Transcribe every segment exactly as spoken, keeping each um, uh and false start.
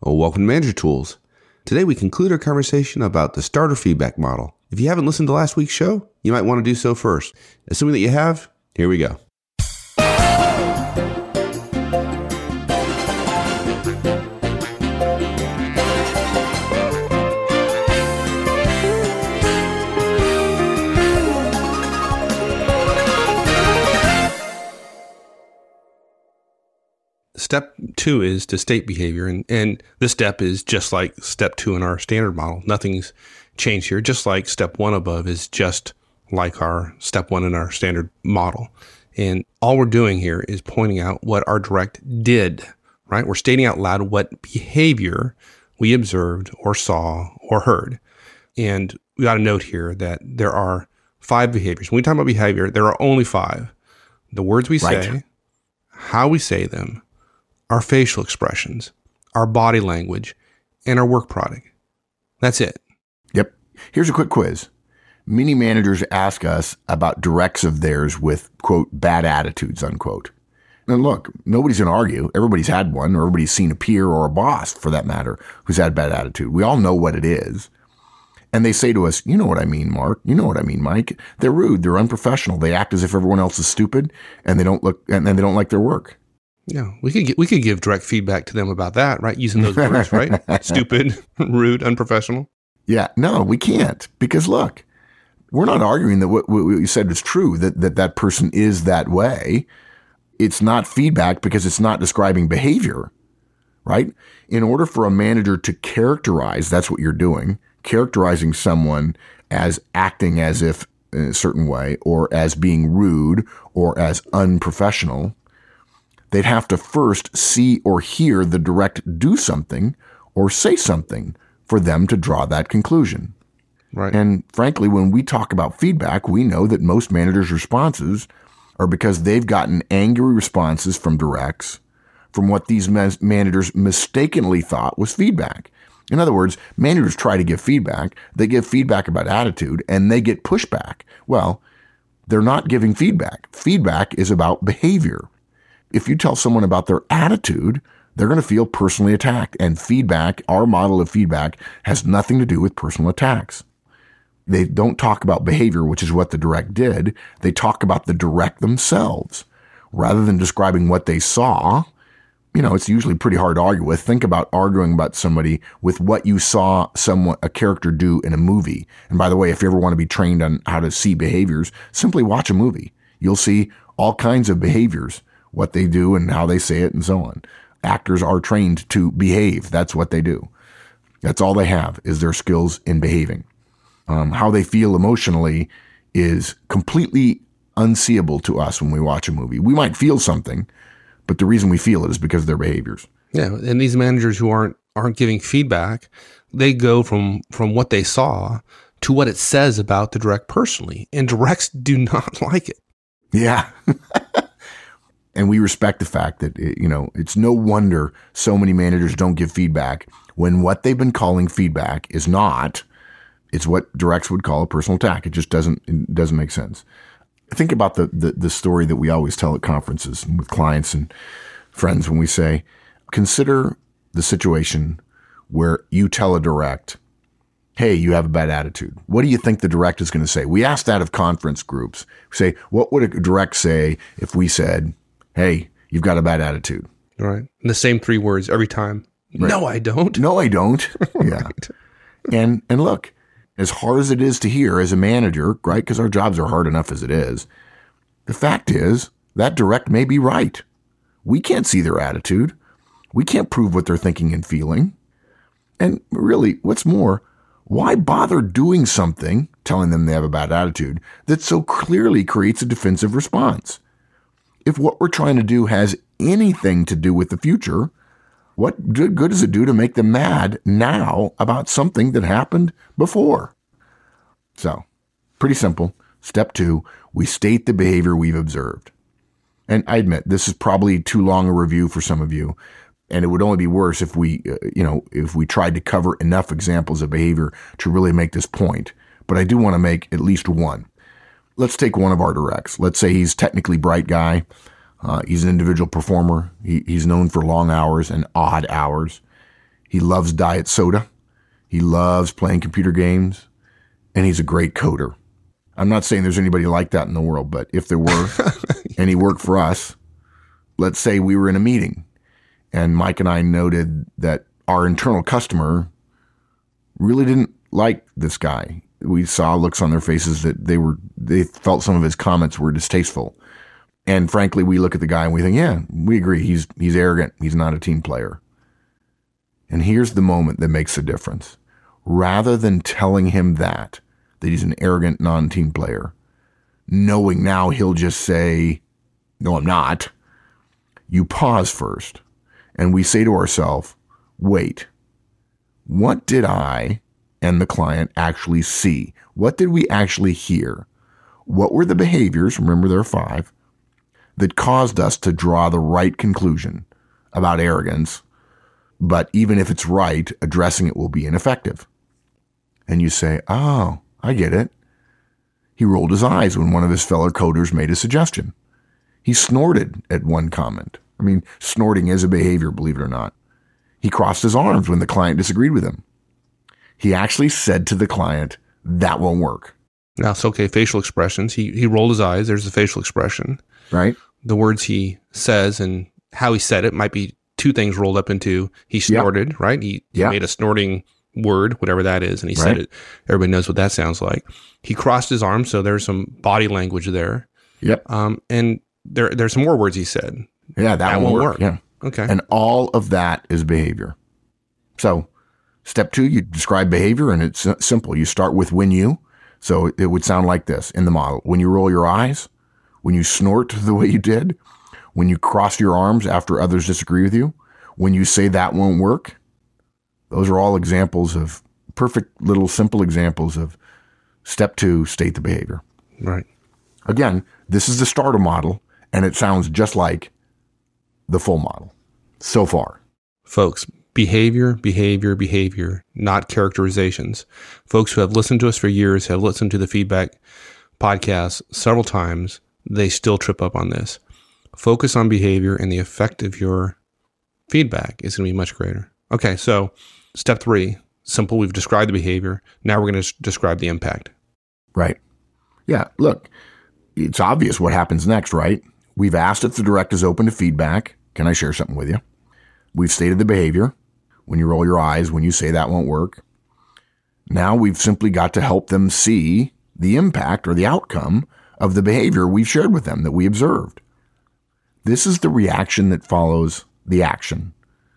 Well, welcome to Manager Tools. Today we conclude our conversation about the starter feedback model. If you haven't listened to last week's show, you might want to do so first. Assuming that you have, here we go. Step two is to state behavior, and, and this step is just like step two in our standard model. Nothing's changed here, just like step one above is just like our step one in our standard model. And all we're doing here is pointing out what our direct did, right? We're stating out loud what behavior we observed or saw or heard. And we got to note here that there are five behaviors. When we talk about behavior, there are only five. The words we Right. say, how we say them, our facial expressions, our body language, and our work product. That's it. Yep. Here's a quick quiz. Many managers ask us about directs of theirs with, quote, bad attitudes, unquote. And look, nobody's going to argue. Everybody's had one, or everybody's seen a peer or a boss, for that matter, who's had bad attitude. We all know what it is. And they say to us, you know what I mean, Mark. You know what I mean, Mike. They're rude. They're unprofessional. They act as if everyone else is stupid, and they don't look, and they don't like their work. Yeah, we could get, we could give direct feedback to them about that, right? Using those words, right? Stupid, rude, unprofessional. Yeah, no, we can't, because look, we're not arguing that what, what you said is true, that, that that person is that way. It's not feedback because it's not describing behavior, right? In order for a manager to characterize, that's what you're doing, characterizing someone as acting as if in a certain way, or as being rude, or as unprofessional, they'd have to first see or hear the direct do something or say something for them to draw that conclusion. Right. And frankly, when we talk about feedback, we know that most managers' responses are because they've gotten angry responses from directs from what these mes- managers mistakenly thought was feedback. In other words, managers try to give feedback. They give feedback about attitude and they get pushback. Well, they're not giving feedback. Feedback is about behavior. If you tell someone about their attitude, they're going to feel personally attacked. And feedback, our model of feedback, has nothing to do with personal attacks. They don't talk about behavior, which is what the direct did. They talk about the direct themselves. Rather than describing what they saw, you know, it's usually pretty hard to argue with. Think about arguing about somebody with what you saw someone, a character do in a movie. And by the way, if you ever want to be trained on how to see behaviors, simply watch a movie. You'll see all kinds of behaviors, what they do and how they say it and so on. Actors are trained to behave. That's what they do. That's all they have is their skills in behaving. Um, how they feel emotionally is completely unseeable to us when we watch a movie. We might feel something, but the reason we feel it is because of their behaviors. Yeah, and these managers who aren't aren't giving feedback, they go from from what they saw to what it says about the direct personally, and directs do not like it. Yeah. And we respect the fact that, you know, it's no wonder so many managers don't give feedback when what they've been calling feedback is not, it's what directs would call a personal attack. It just doesn't, it doesn't make sense. Think about the, the, the story that we always tell at conferences with clients and friends when we say, consider the situation where you tell a direct, hey, you have a bad attitude. What do you think the direct is going to say? We ask that of conference groups. We say, what would a direct say if we said, hey, you've got a bad attitude? Right. And the same three words every time. Right. No, I don't. No, I don't. Right. Yeah. And, and look, as hard as it is to hear as a manager, right? Because our jobs are hard enough as it is. The fact is that direct may be right. We can't see their attitude. We can't prove what they're thinking and feeling. And really, what's more, why bother doing something, telling them they have a bad attitude, that so clearly creates a defensive response? If what we're trying to do has anything to do with the future, what good does it do to make them mad now about something that happened before? So, pretty simple. Step two, we state the behavior we've observed. And I admit, this is probably too long a review for some of you, and it would only be worse if we, uh, you know, if we tried to cover enough examples of behavior to really make this point. But I do want to make at least one. Let's take one of our directs. Let's say he's technically bright guy. Uh, he's an individual performer. He, he's known for long hours and odd hours. He loves diet soda. He loves playing computer games. And he's a great coder. I'm not saying there's anybody like that in the world, but if there were and he worked for us, let's say we were in a meeting and Mike and I noted that our internal customer really didn't like this guy. We saw looks on their faces that they were, they felt some of his comments were distasteful. And frankly, we look at the guy and we think, yeah, we agree. He's, he's arrogant. He's not a team player. And here's the moment that makes the difference. Rather than telling him that, that he's an arrogant non-team player, knowing now he'll just say, no, I'm not, you pause first. And we say to ourselves, wait, what did I and the client actually see? What did we actually hear? What were the behaviors, remember there are five, that caused us to draw the right conclusion about arrogance, but even if it's right, addressing it will be ineffective? And you say, oh, I get it. He rolled his eyes when one of his fellow coders made a suggestion. He snorted at one comment. I mean, snorting is a behavior, believe it or not. He crossed his arms when the client disagreed with him. He actually said to the client, that won't work. Now, it's okay, facial expressions. He he rolled his eyes. There's the facial expression. Right. The words he says and how he said it might be two things rolled up into he snorted, yep. right? He, he yep. made a snorting word, whatever that is, and he right. said it. Everybody knows what that sounds like. He crossed his arms, so there's some body language there. Yep. Um, and there there's some more words he said. Yeah, that, that won't, won't work. work. Yeah. Okay. And all of that is behavior. So step two, you describe behavior, and it's simple. You start with when you. So it would sound like this in the model. When you roll your eyes, when you snort the way you did, when you cross your arms after others disagree with you, when you say that won't work. Those are all examples of perfect little simple examples of step two, state the behavior. Right. Again, this is the starter model, and it sounds just like the full model so far. Folks, behavior, behavior, behavior, not characterizations. Folks who have listened to us for years, have listened to the feedback podcast several times, they still trip up on this. Focus on behavior, and the effect of your feedback is going to be much greater. Okay, so step three, simple. We've described the behavior. Now we're going to describe the impact. Right. Yeah. Look, it's obvious what happens next, right? We've asked if the direct is open to feedback. Can I share something with you? We've stated the behavior. When you roll your eyes, when you say that won't work. Now we've simply got to help them see the impact or the outcome of the behavior we've shared with them that we observed. This is the reaction that follows the action.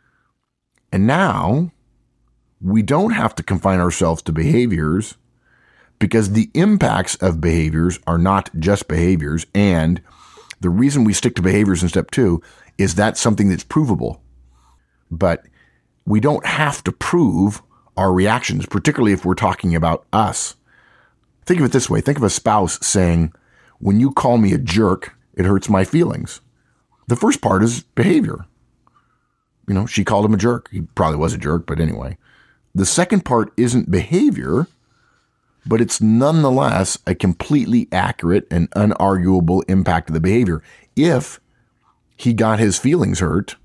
And now we don't have to confine ourselves to behaviors because the impacts of behaviors are not just behaviors. And the reason we stick to behaviors in step two is that's something that's provable. But we don't have to prove our reactions, particularly if we're talking about us. Think of it this way. Think of a spouse saying, when you call me a jerk, it hurts my feelings. The first part is behavior. You know, she called him a jerk. He probably was a jerk, but anyway. The second part isn't behavior, but it's nonetheless a completely accurate and unarguable impact of the behavior. If he got his feelings hurt,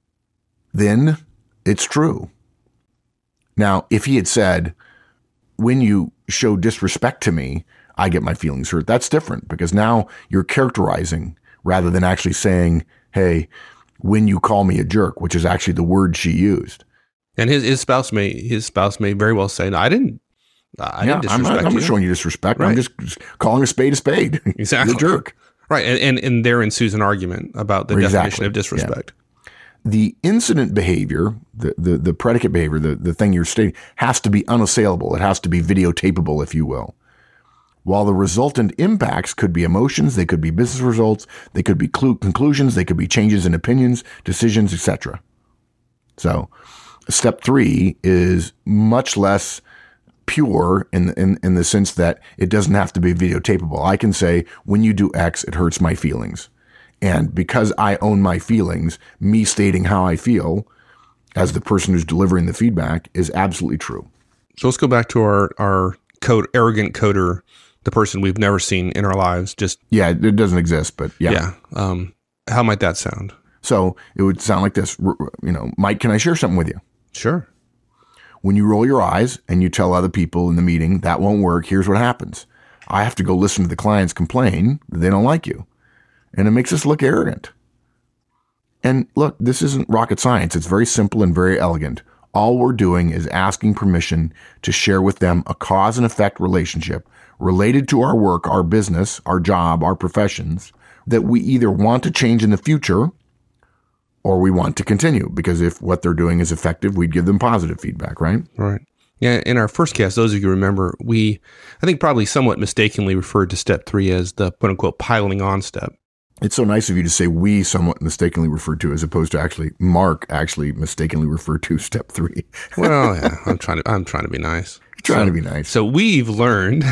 then it's true. Now, if he had said, when you show disrespect to me, I get my feelings hurt, that's different because now you're characterizing rather than actually saying, hey, when you call me a jerk, which is actually the word she used. And his, his spouse may his spouse may very well say, no, I didn't I yeah, didn't disrespect I'm not, I'm you. not showing you disrespect. Right. I'm just calling a spade a spade. Exactly. You're a jerk. Right. And, and, and there ensues an argument about the exactly. definition of disrespect. Yeah. The incident behavior, the, the, the predicate behavior, the, the thing you're stating, has to be unassailable. It has to be videotapable, if you will. While the resultant impacts could be emotions, they could be business results, they could be clu- conclusions, they could be changes in opinions, decisions, et cetera. So step three is much less pure in, in, in the sense that it doesn't have to be videotapable. I can say, when you do X, it hurts my feelings. And because I own my feelings, me stating how I feel as the person who's delivering the feedback is absolutely true. So let's go back to our, our code, arrogant coder, the person we've never seen in our lives. Just Yeah, it doesn't exist, but yeah. Yeah. Um, how might that sound? So it would sound like this, you know, Mike, can I share something with you? Sure. When you roll your eyes and you tell other people in the meeting that won't work, here's what happens. I have to go listen to the clients complain that they don't like you. And it makes us look arrogant. And look, this isn't rocket science. It's very simple and very elegant. All we're doing is asking permission to share with them a cause and effect relationship related to our work, our business, our job, our professions, that we either want to change in the future or we want to continue. Because if what they're doing is effective, we'd give them positive feedback, right? Right. Yeah. In our first cast, those of you who remember, we, I think probably somewhat mistakenly referred to step three as the quote unquote piling on step. It's so nice of you to say we somewhat mistakenly referred to, as opposed to actually Mark actually mistakenly referred to step three. Well, yeah, I'm trying to I'm trying to be nice. Trying so, to be nice. So we've learned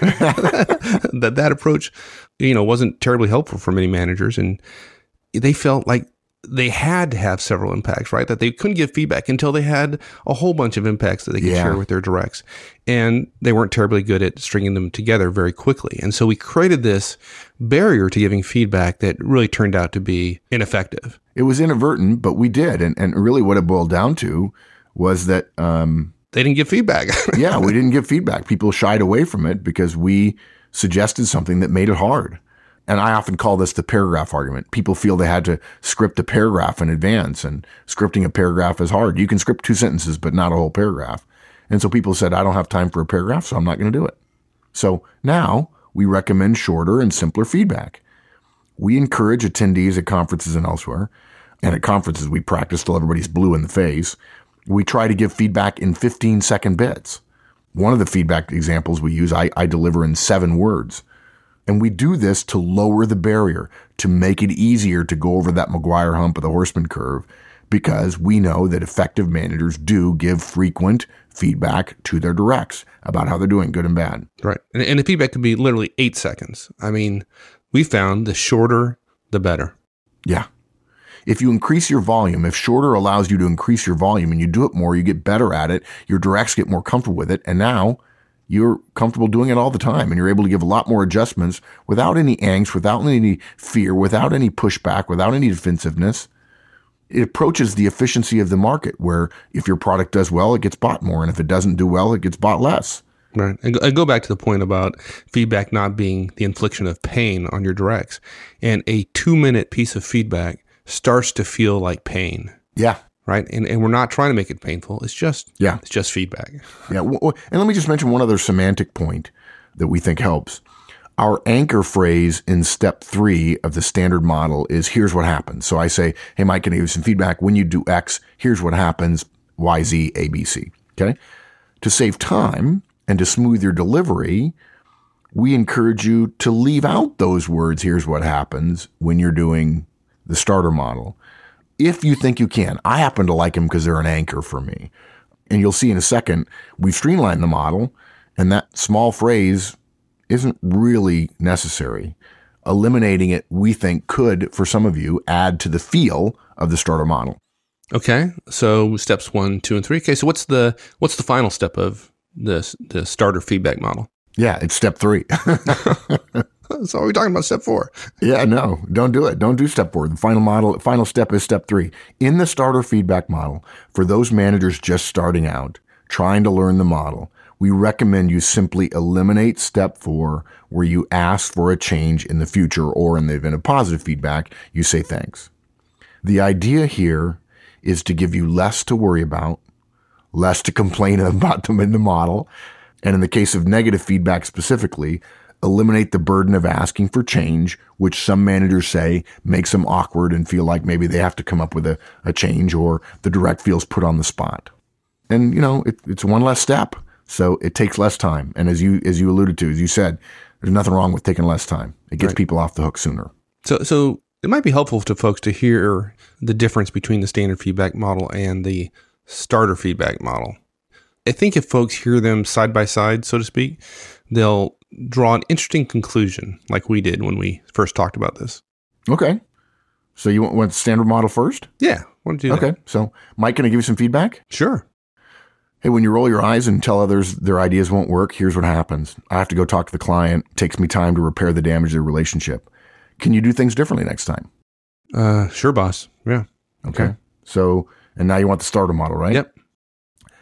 that that approach, you know, wasn't terribly helpful for many managers, and they felt like they had to have several impacts, right? That they couldn't give feedback until they had a whole bunch of impacts that they could yeah. share with their directs. And they weren't terribly good at stringing them together very quickly. And so we created this barrier to giving feedback that really turned out to be ineffective. It was inadvertent, but we did. And, and really what it boiled down to was that... Um, they didn't give feedback. yeah, we didn't give feedback. People shied away from it because we suggested something that made it hard. And I often call this the paragraph argument. People feel they had to script a paragraph in advance, and scripting a paragraph is hard. You can script two sentences, but not a whole paragraph. And so people said, I don't have time for a paragraph, so I'm not going to do it. So now we recommend shorter and simpler feedback. We encourage attendees at conferences and elsewhere. And at conferences, we practice till everybody's blue in the face. We try to give feedback in fifteen second bits. One of the feedback examples we use, I, I deliver in seven words. And we do this to lower the barrier, to make it easier to go over that McGuire hump of the horseman curve, because we know that effective managers do give frequent feedback to their directs about how they're doing, good and bad. Right. And, and the feedback could be literally eight seconds. I mean, we found the shorter, the better. Yeah. If you increase your volume, if shorter allows you to increase your volume and you do it more, you get better at it, your directs get more comfortable with it, and now you're comfortable doing it all the time, and you're able to give a lot more adjustments without any angst, without any fear, without any pushback, without any defensiveness. It approaches the efficiency of the market, where if your product does well, it gets bought more, and if it doesn't do well, it gets bought less. Right. And I go back to the point about feedback not being the infliction of pain on your directs. And a two-minute piece of feedback starts to feel like pain. Yeah. Right. And and we're not trying to make it painful. It's just, yeah. it's just feedback. Yeah. And let me just mention one other semantic point that we think helps. Our anchor phrase in step three of the standard model is, here's what happens. So I say, hey, Mike, can I give you some feedback? When you do X, here's what happens, Y, Z, A, B, C. Okay. To save time and to smooth your delivery, we encourage you to leave out those words, here's what happens, when you're doing the starter model. If you think you can. I happen to like them because they're an anchor for me. And you'll see in a second, we've streamlined the model, and that small phrase isn't really necessary. Eliminating it, we think, could, for some of you, add to the feel of the starter model. Okay, so steps one, two, and three. Okay, so what's the what's the final step of this the starter feedback model? Yeah, it's step three. So are we talking about step four? Yeah, no, don't do it. Don't do step four. The final model, final step is step three. In the starter feedback model, for those managers just starting out, trying to learn the model, we recommend you simply eliminate step four, where you ask for a change in the future, or in the event of positive feedback, you say thanks. The idea here is to give you less to worry about, less to complain about them in the model, and in the case of negative feedback specifically, eliminate the burden of asking for change, which some managers say makes them awkward and feel like maybe they have to come up with a, a change, or the direct feels put on the spot. And, you know, it, it's one less step, so it takes less time. And as you as you alluded to, as you said, there's nothing wrong with taking less time. It gets right. people off the hook sooner. So, so it might be helpful to folks to hear the difference between the standard feedback model and the starter feedback model. I think if folks hear them side by side, so to speak, they'll draw an interesting conclusion, like we did when we first talked about this. Okay. So you want, want the standard model first? Yeah. Want to do that. Okay. So Mike, can I give you some feedback? Sure. Hey, when you roll your eyes and tell others their ideas won't work, here's what happens. I have to go talk to the client. It takes me time to repair the damage to the relationship. Can you do things differently next time? Uh, sure, boss. Yeah. Okay. okay. So, and now you want the starter model, right? Yep.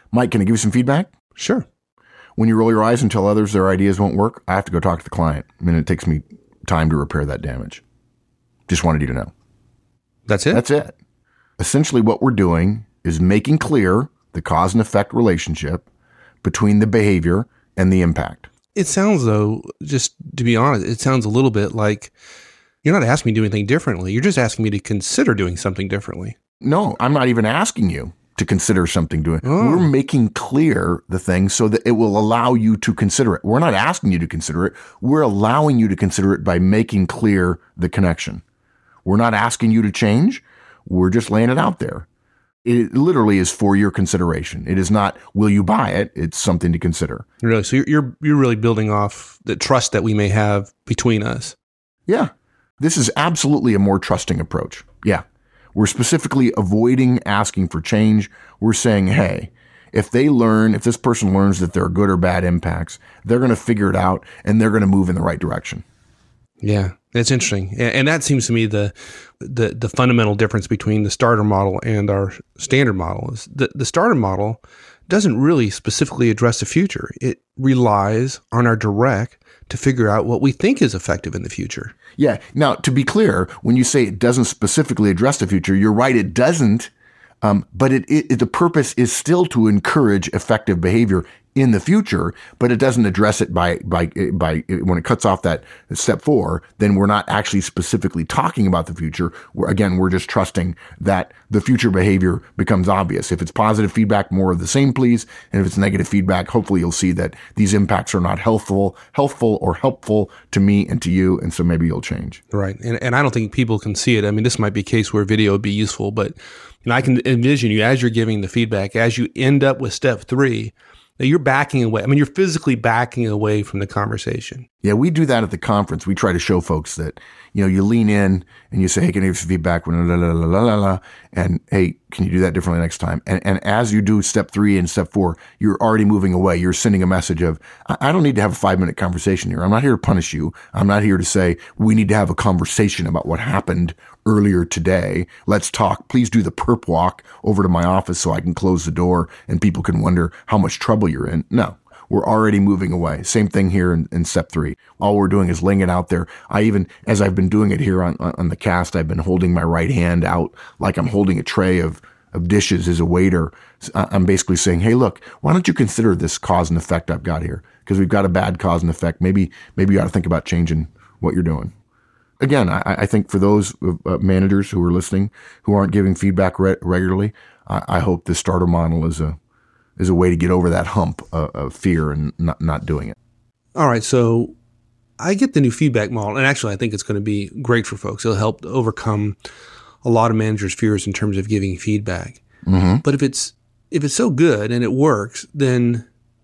Mike, can I give you some feedback? Sure. When you roll your eyes and tell others their ideas won't work, I have to go talk to the client. I mean, it takes me time to repair that damage. Just wanted you to know. That's it? That's it. Essentially, what we're doing is making clear the cause and effect relationship between the behavior and the impact. It sounds, though, just to be honest, it sounds a little bit like you're not asking me to do anything differently. You're just asking me to consider doing something differently. No, I'm not even asking you to consider something doing. Oh. We're making clear the thing so that it will allow you to consider it. We're not asking you to consider it. We're allowing you to consider it by making clear the connection. We're not asking you to change. We're just laying it out there. It literally is for your consideration. It is not, will you buy it? It's something to consider. Really? So you're you're, you're really building off the trust that we may have between us. Yeah. This is absolutely a more trusting approach. Yeah. We're specifically avoiding asking for change. We're saying, hey, if they learn, if this person learns that there are good or bad impacts, they're going to figure it out and they're going to move in the right direction. Yeah, it's interesting. And that seems to me the the the fundamental difference between the starter model and our standard model is the, the starter model doesn't really specifically address the future. It relies on our direct to figure out what we think is effective in the future. Yeah. Now, to be clear, when you say it doesn't specifically address the future, you're right, it doesn't. Um, but it, it, the purpose is still to encourage effective behavior in the future, but it doesn't address it by, by, by, when it cuts off that step four, then we're not actually specifically talking about the future. We're, again, we're just trusting that the future behavior becomes obvious. If it's positive feedback, more of the same, please. And if it's negative feedback, hopefully you'll see that these impacts are not healthful, healthful or helpful to me and to you. And so maybe you'll change. Right. And, and I don't think people can see it. I mean, this might be a case where video would be useful, but you know, I can envision you as you're giving the feedback, as you end up with step three, that you're backing away. I mean, you're physically backing away from the conversation. Yeah, we do that at the conference. We try to show folks that, you know, you lean in and you say, hey, can I give some feedback? La, la, la, la, la, la, and hey, can you do that differently next time? And, and as you do step three and step four, you're already moving away. You're sending a message of, I don't need to have a five minute conversation here. I'm not here to punish you. I'm not here to say, we need to have a conversation about what happened earlier today. Let's talk. Please do the perp walk over to my office so I can close the door and people can wonder how much trouble you're in. No. We're already moving away. Same thing here in, in step three. All we're doing is laying it out there. I even, as I've been doing it here on, on the cast, I've been holding my right hand out like I'm holding a tray of, of dishes as a waiter. I'm basically saying, hey, look, why don't you consider this cause and effect I've got here? Because we've got a bad cause and effect. Maybe, maybe you ought to think about changing what you're doing. Again, I, I think for those uh, managers who are listening, who aren't giving feedback re- regularly, I, I hope the starter model is a, is a way to get over that hump of, of fear and not, not doing it. All right. So I get the new feedback model, and actually I think it's going to be great for folks. It'll help overcome a lot of managers' fears in terms of giving feedback. Mm-hmm. But if it's, if it's so good and it works, then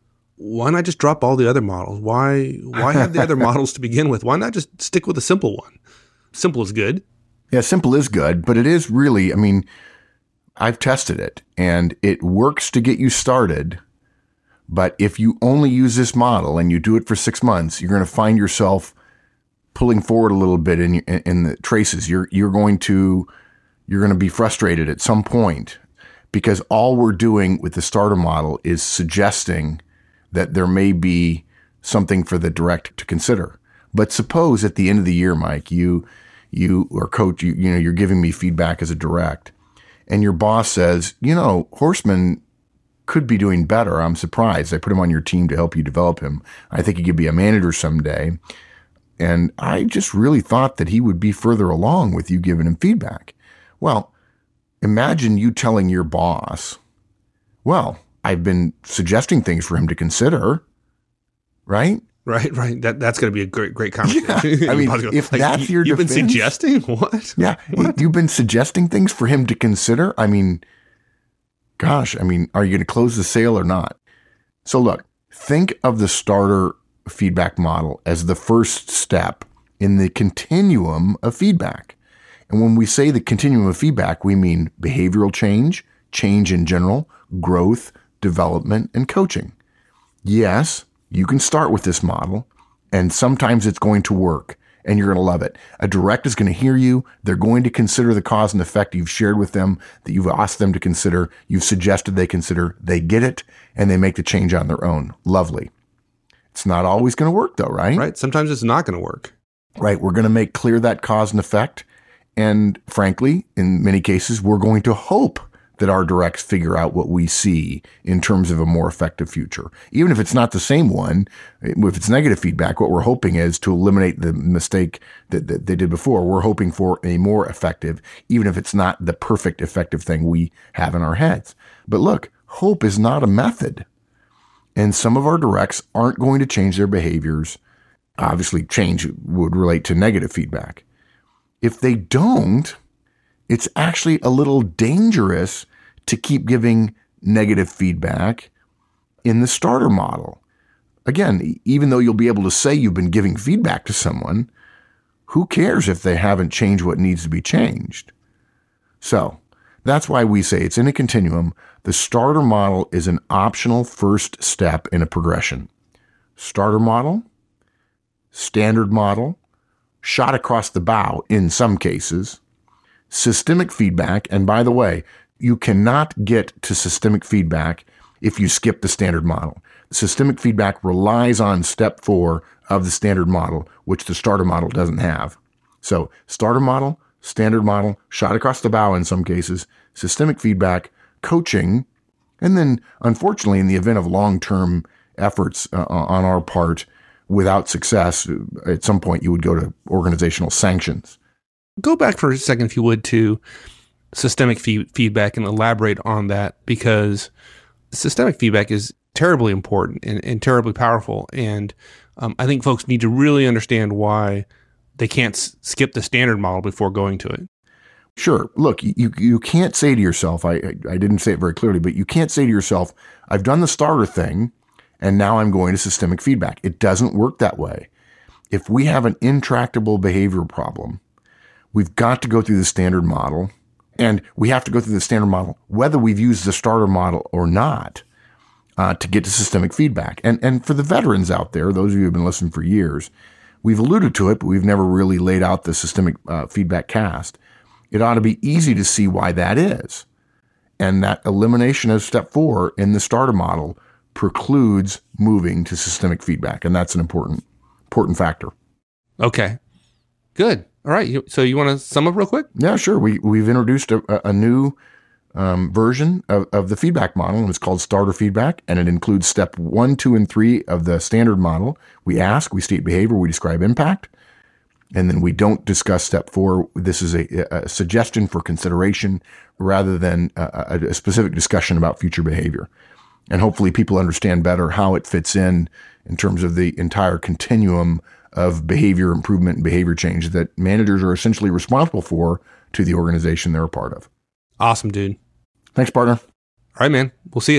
why not just drop all the other models? Why, why have the other models to begin with? Why not just stick with a simple one? Simple is good. Yeah, simple is good, but it is really, I mean, I've tested it and it works to get you started. But if you only use this model and you do it for six months, you're going to find yourself pulling forward a little bit in, in, in the traces. You're, you're going to, you're going to be frustrated at some point because all we're doing with the starter model is suggesting that there may be something for the direct to consider. But suppose at the end of the year, Mike, you, you or coach, you, you know, you're giving me feedback as a direct. And your boss says, you know, Horstman could be doing better. I'm surprised. I put him on your team to help you develop him. I think he could be a manager someday. And I just really thought that he would be further along with you giving him feedback. Well, imagine you telling your boss, well, I've been suggesting things for him to consider, right? Right, right. That that's going to be a great, great conversation. Yeah. I mean, go, if like, that's your you've defense, been suggesting what? Yeah, what? You've been suggesting things for him to consider. I mean, gosh, I mean, are you going to close the sale or not? So look, think of the starter feedback model as the first step in the continuum of feedback. And when we say the continuum of feedback, we mean behavioral change, change in general, growth, development, and coaching. Yes, you can start with this model, and sometimes it's going to work, and you're going to love it. A direct is going to hear you. They're going to consider the cause and effect you've shared with them, that you've asked them to consider, you've suggested they consider. They get it, and they make the change on their own. Lovely. It's not always going to work, though, right? Right. Sometimes it's not going to work. Right. We're going to make clear that cause and effect. And frankly, in many cases, we're going to hope that our directs figure out what we see in terms of a more effective future. Even if it's not the same one, if it's negative feedback, what we're hoping is to eliminate the mistake that, that they did before. We're hoping for a more effective, even if it's not the perfect effective thing we have in our heads. But look, hope is not a method. And some of our directs aren't going to change their behaviors. Obviously, change would relate to negative feedback. If they don't, it's actually a little dangerous to keep giving negative feedback in the starter model. Again, even though you'll be able to say you've been giving feedback to someone, who cares if they haven't changed what needs to be changed? So that's why we say it's in a continuum. The starter model is an optional first step in a progression. Starter model, standard model, shot across the bow in some cases, systemic feedback. And by the way, you cannot get to systemic feedback if you skip the standard model. Systemic feedback relies on step four of the standard model, which the starter model doesn't have. So starter model, standard model, shot across the bow in some cases, systemic feedback, coaching, and then unfortunately in the event of long-term efforts uh, on our part without success, at some point you would go to organizational sanctions. Go back for a second, if you would, to systemic fee- feedback and elaborate on that, because systemic feedback is terribly important and, and terribly powerful. And um, I think folks need to really understand why they can't s- skip the standard model before going to it. Sure. Look, you you can't say to yourself, I, I didn't say it very clearly, but you can't say to yourself, I've done the starter thing, and now I'm going to systemic feedback. It doesn't work that way. If we have an intractable behavioral problem, we've got to go through the standard model, and we have to go through the standard model whether we've used the starter model or not uh, to get to systemic feedback. And and for the veterans out there, those of you who have been listening for years, we've alluded to it, but we've never really laid out the systemic uh, feedback cast. It ought to be easy to see why that is. And that elimination of step four in the starter model precludes moving to systemic feedback. And that's an important, important factor. Okay, good. All right. So you want to sum up real quick? Yeah, sure. We, we've introduced a, a new um, version of, of the feedback model, and it's called starter feedback. And it includes step one, two, and three of the standard model. We ask, we state behavior, we describe impact. And then we don't discuss step four. This is a, a suggestion for consideration rather than a, a specific discussion about future behavior. And hopefully people understand better how it fits in in terms of the entire continuum of behavior improvement and behavior change that managers are essentially responsible for to the organization they're a part of. Awesome, dude. Thanks, partner. All right, man. We'll see you.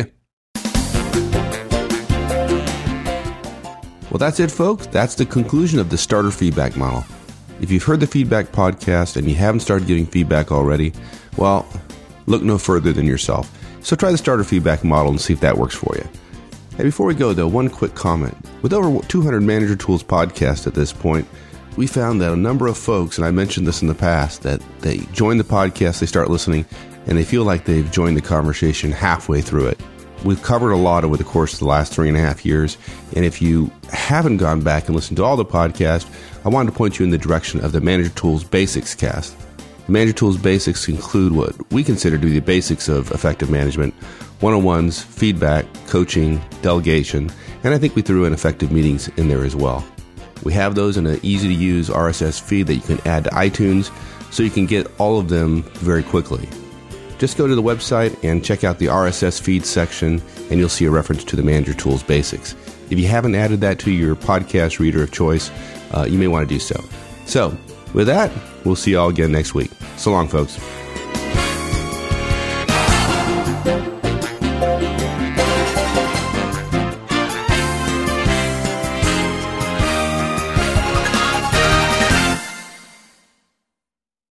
Well, that's it, folks. That's the conclusion of the starter feedback model. If you've heard the feedback podcast and you haven't started giving feedback already, well, look no further than yourself. So try the starter feedback model and see if that works for you. Hey, before we go, though, one quick comment. With over two hundred Manager Tools podcasts at this point, we found that a number of folks, and I mentioned this in the past, that they join the podcast, they start listening, and they feel like they've joined the conversation halfway through it. We've covered a lot over the course of the last three and a half years, and if you haven't gone back and listened to all the podcasts, I wanted to point you in the direction of the Manager Tools Basics cast. The Manager Tools Basics include what we consider to be the basics of effective management: one-on-ones, feedback, coaching, delegation, and I think we threw in effective meetings in there as well. We have those in an easy-to-use R S S feed that you can add to iTunes, so you can get all of them very quickly. Just go to the website and check out the R S S feed section, and you'll see a reference to the Manager Tools Basics. If you haven't added that to your podcast reader of choice, uh, you may want to do so. So, with that, we'll see you all again next week. So long, folks.